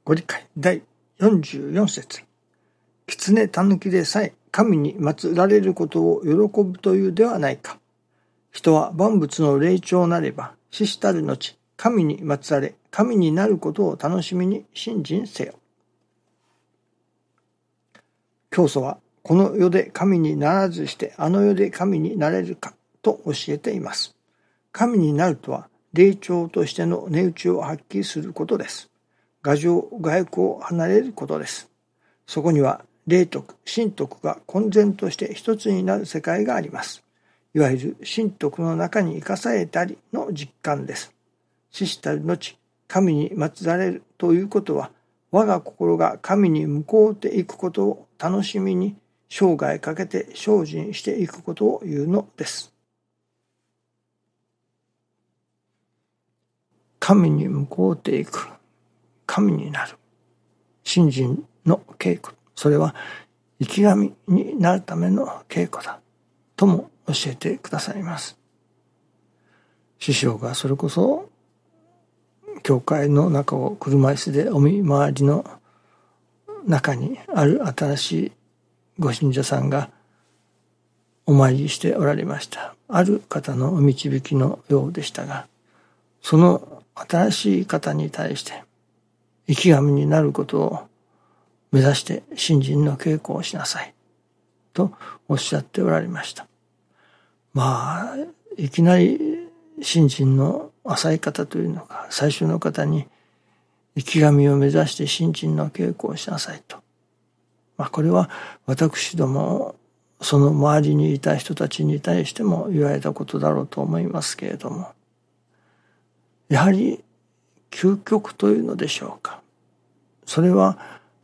ご理解第44節。狐狸でさえ神に祀られることを喜ぶというではないか。人は万物の霊長なれば、死したる後、神に祀られ、神になることを楽しみに信心せよ。教祖は、この世で神にならずしてあの世で神になれるかと教えています。神になるとは、霊長としての値打ちを発揮することです。牙城外欲を離れることです。そこには霊徳、神徳が混然として一つになる世界があります。いわゆる神徳の中に生かされたりの実感です。死したる後、神に祀られるということは、我が心が神に向こうていくことを楽しみに生涯かけて精進していくことを言うのです。神に向こうていく。神になる信心の稽古、それは生き神になるための稽古だとも教えてくださいます。師匠がそれこそ教会の中を車椅子でお見回りの中にある新しいご信者さんがお参りしておられました。ある方のお導きのようでしたが、その新しい方に対して生き神になることを目指して信心の稽古をしなさいとおっしゃっておられました。いきなり信心の浅い方というのが最初の方に生き神を目指して信心の稽古をしなさいと。これは私どもその周りにいた人たちに対しても言われたことだろうと思いますけれども、やはり究極というのでしょうか。それは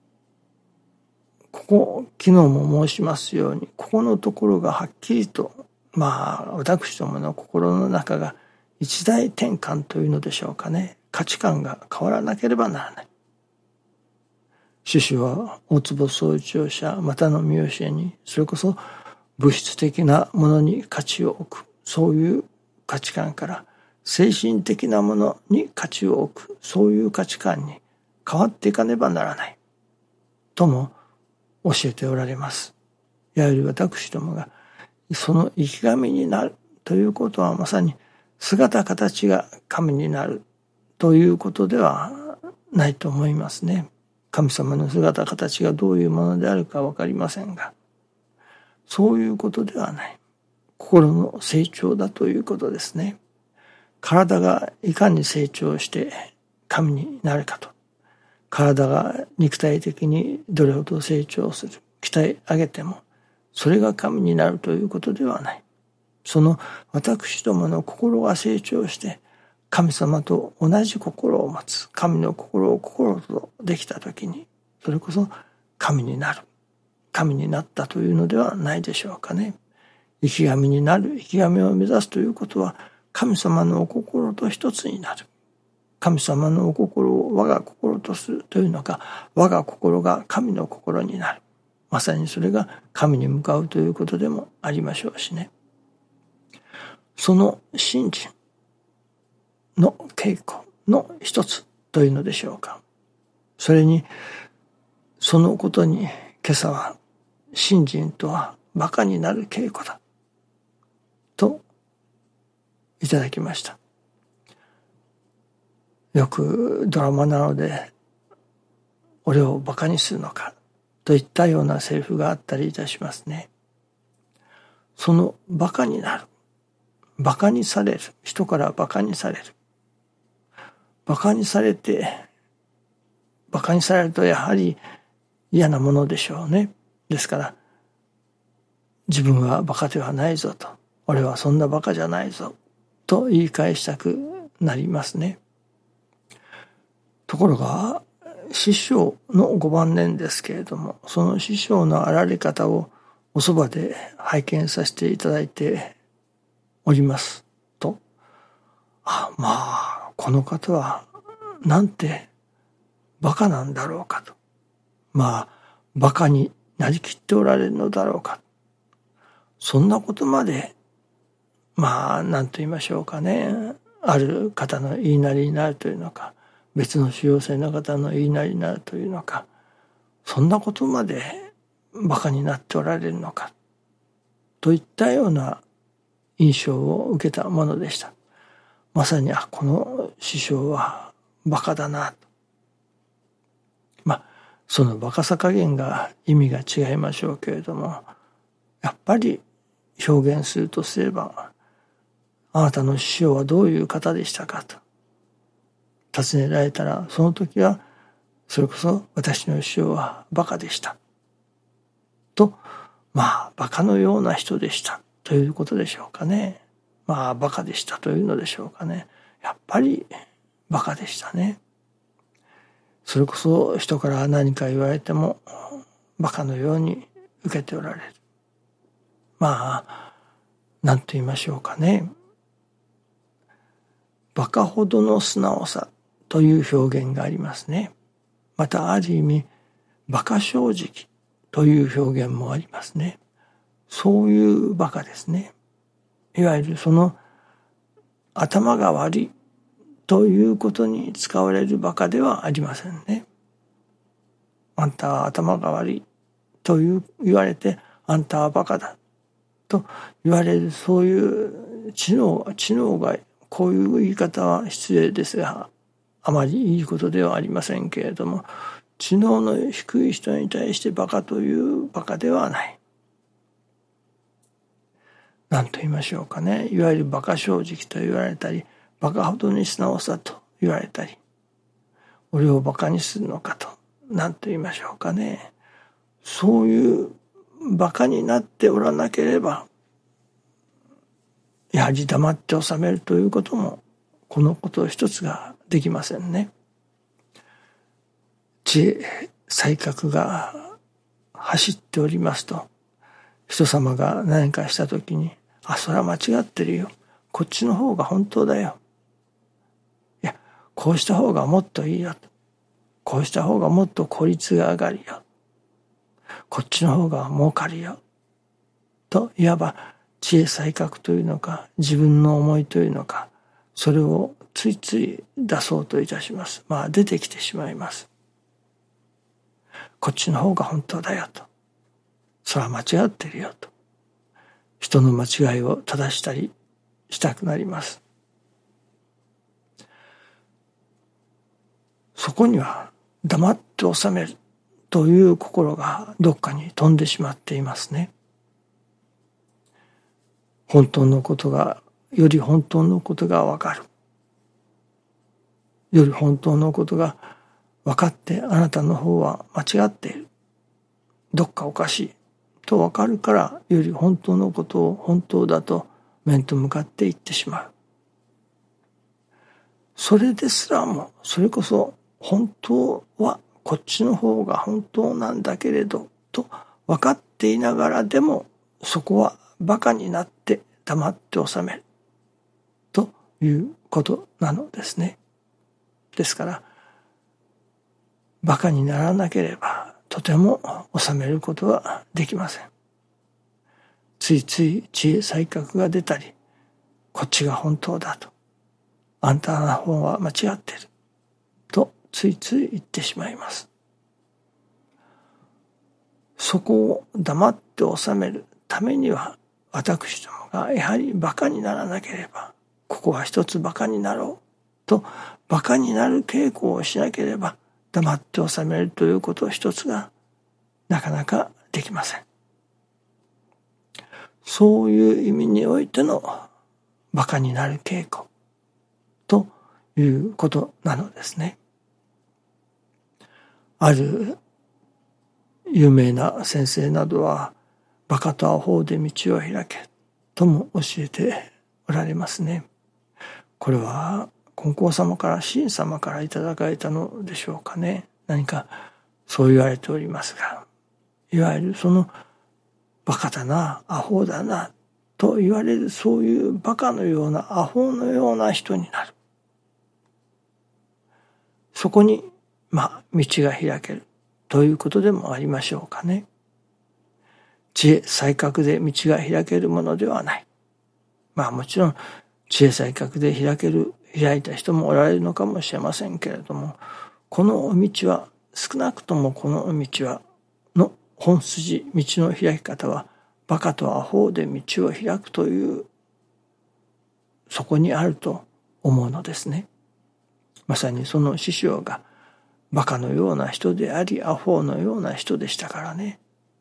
昨日も申しますように、ここのところがはっきりと私どもの心の中が一大転換というのでしょうかね。価値観が変わらなければならない。師匠は大坪宗一郎者またの見教えに、それこそ物質的なものに価値を置く、そういう価値観から精神的なものに価値を置く、そういう価値観に変わっていかねばならないとも教えておられます。やはり私どもがその生き神になるということは、まさに姿形が神になるということではないと思いますね。神様の姿形がどういうものであるか分かりませんが、そういうことではない。心の成長だということですね。体がいかに成長して神になるかと。体が肉体的にどれほど成長する、鍛え上げても、それが神になるということではない。その私どもの心が成長して、神様と同じ心を持つ、神の心を心とできたときに、それこそ神になる。神になったというのではないでしょうかね。生き神になる、生き神を目指すということは、神様のお心と一つになる。神様のお心を我が心とするというのか、我が心が神の心になる。まさにそれが神に向かうということでもありましょうしね。その信心の稽古の一つというのでしょうか。それに、そのことに今朝は信心とは馬鹿になる稽古だといただきました。よくドラマなので俺を馬鹿にするのかといったようなセリフがあったりいたしますね。その馬鹿になる、馬鹿にされる、人から馬鹿にされる、馬鹿にされて、馬鹿にされるとやはり嫌なものでしょうね。ですから自分は馬鹿ではないぞと、俺はそんな馬鹿じゃないぞと言い返したくなりますね。ところが師匠のご晩年ですけれども、その師匠のあられ方をおそばで拝見させていただいておりますと、この方はなんて馬鹿なんだろうかと、馬鹿になりきっておられるのだろうか、そんなことまで何と言いましょうかね、ある方の言いなりになるというのか、 別の主要性の方の言いなりになるというのか、そんなことまで馬鹿になっておられるのかといったような印象を受けたものでした。まさにこの師匠は馬鹿だなと。その馬鹿さ加減が意味が違いましょうけれども、やっぱり表現するとすれば、あなたの師匠はどういう方でしたかと尋ねられたら、その時はそれこそ私の師匠は馬鹿でしたと、馬鹿のような人でしたということでしょうかね。馬鹿でしたというのでしょうかね。やっぱり馬鹿でしたね。それこそ人から何か言われても馬鹿のように受けておられる。何と言いましょうかね。馬鹿ほどの素直さという表現がありますね。またある意味馬鹿正直という表現もありますね。そういう馬鹿ですね。いわゆるその頭が悪いということに使われる馬鹿ではありませんね。あんたは頭が悪いと言われて、あんたは馬鹿だと言われる、そういう知能が、こういう言い方は失礼ですが、あまりいいことではありませんけれども、知能の低い人に対して馬鹿という馬鹿ではない。何と言いましょうかね。いわゆる馬鹿正直と言われたり、馬鹿ほどに素直さと言われたり、俺を馬鹿にするのかと、何と言いましょうかね。そういう馬鹿になっておらなければ、やはり黙って収めるということも、このこと一つができませんね。知恵、才覚が走っておりますと、人様が何かしたときに、それは間違ってるよ。こっちの方が本当だよ。いや、こうした方がもっといいよ。こうした方がもっと効率が上がるよ。こっちの方が儲かるよ。と、いわば知恵才覚というのか、自分の思いというのか、それをついつい出そうといたします。出てきてしまいます。こっちの方が本当だよと。それは間違ってるよと。人の間違いを正したりしたくなります。そこには黙って収めるという心がどっかに飛んでしまっていますね。本当のことが、より本当のことがわかる。より本当のことが分かって、あなたの方は間違っている。どっかおかしいと分かるから、より本当のことを本当だと面と向かって言ってしまう。それですらも、それこそ本当はこっちの方が本当なんだけれどと分かっていながらでも、そこは馬鹿になって黙って収めるということなのですね。ですから馬鹿にならなければとても収めることはできません。ついつい知恵才覚が出たり、こっちが本当だと、あんたの方は間違っているとついつい言ってしまいます。そこを黙って収めるためには、私どもがやはり馬鹿にならなければ、ここは一つ馬鹿になろうと、馬鹿になる稽古をしなければ、黙って収めるということ一つがなかなかできません。そういう意味においての馬鹿になる稽古ということなのですね。ある有名な先生などは、馬鹿とアホで道を開けとも教えておられますね。これは金光様から、神様からいただかれたのでしょうかね。何かそう言われておりますが、いわゆるその馬鹿だな、アホだなと言われる、そういう馬鹿のような、アホのような人になる。そこに道が開けるということでもありましょうかね。知恵才覚で道が開けるものではない。もちろん知恵才覚で開ける開いた人もおられるのかもしれませんけれども、この道は、少なくともこの道はの本筋、道の開き方はバカとアホで道を開くという、そこにあると思うのですね。まさにその師匠がバカのような人であり、アホのような人でしたからね。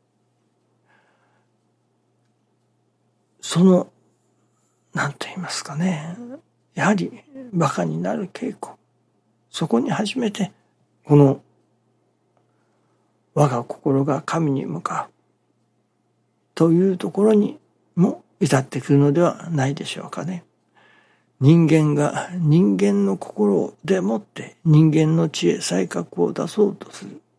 その、何と言いますかね、やはりバカになる稽古、そこに初めてこの我が心が神に向かうというところにも至ってくるのではないでしょうかね。人間が人間の心でもって人間の知恵才覚を出そうとする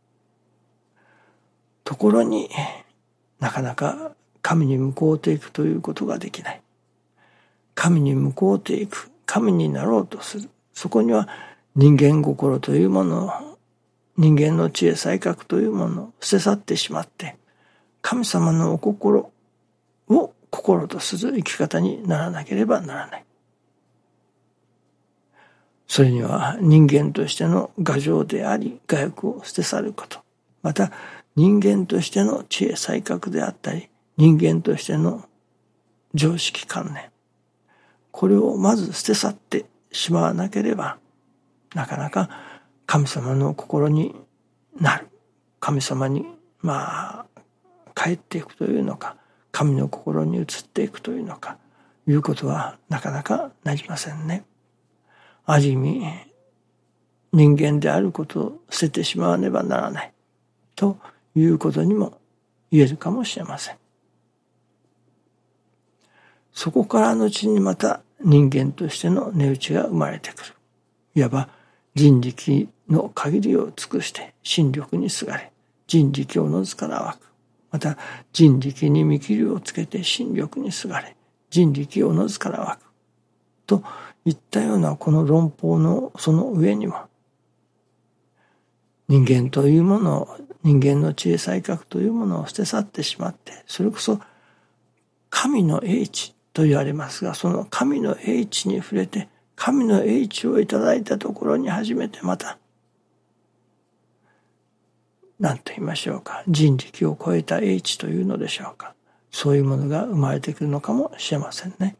ところに、なかなか神に向こうていくということができない。神に向こうていく、神になろうとする、そこには人間心というものを、人間の知恵才覚というものを捨て去ってしまって、神様のお心を心とする生き方にならなければならない。それには人間としての牙城であり我欲を捨て去ること、また人間としての知恵才覚であったり、人間としての常識観念、これをまず捨て去ってしまわなければ、なかなか神様の心になる、神様に帰っていくというのか、神の心に移っていくというのか、いうことはなかなかなりませんね。ある意味、人間であることを捨ててしまわねばならないということにも言えるかもしれません。そこから後にまた人間としての値打ちが生まれてくる。いわば人力の限りを尽くして心力にすがれ、人力おのずから湧く。また人力に見切りをつけて心力にすがれ、人力おのずから湧く。といったようなこの論法のその上にも、人間というものを、人間の知恵才覚というものを捨て去ってしまって、それこそ神の英知と言われますが、その神の英知に触れて、神の英知をいただいたところに初めてまた、何と言いましょうか、人力を超えた英知というのでしょうか、そういうものが生まれてくるのかもしれませんね。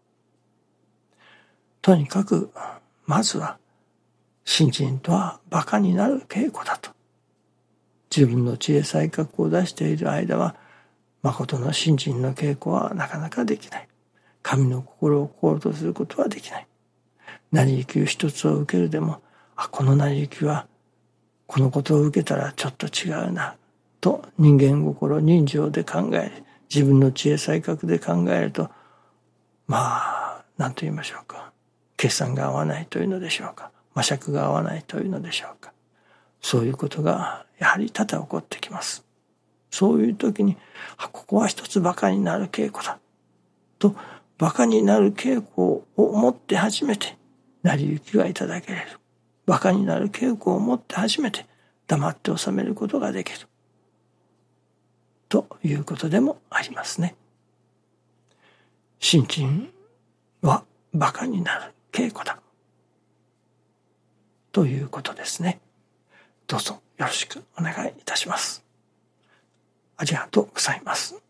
とにかくまずは信心とは馬鹿になる稽古だと。自分の知恵才覚を出している間は誠の信心の稽古はなかなかできない。神の心を心とすることはできない。成り行き一つを受けるでも、この成り行きはこのことを受けたらちょっと違うなと人間心人情で考える、自分の知恵才覚で考えると、何と言いましょうか、決算が合わないというのでしょうか、摩擦が合わないというのでしょうか、そういうことがやはり多々起こってきます。そういう時に、ここは一つ馬鹿になる稽古だと、馬鹿になる稽古を持って初めて成り行きがいただけれる。馬鹿になる稽古を持って初めて黙って収めることができるということでもありますね。信心は馬鹿になる稽古だということですね。どうぞよろしくお願いいたします。ありがとうございます。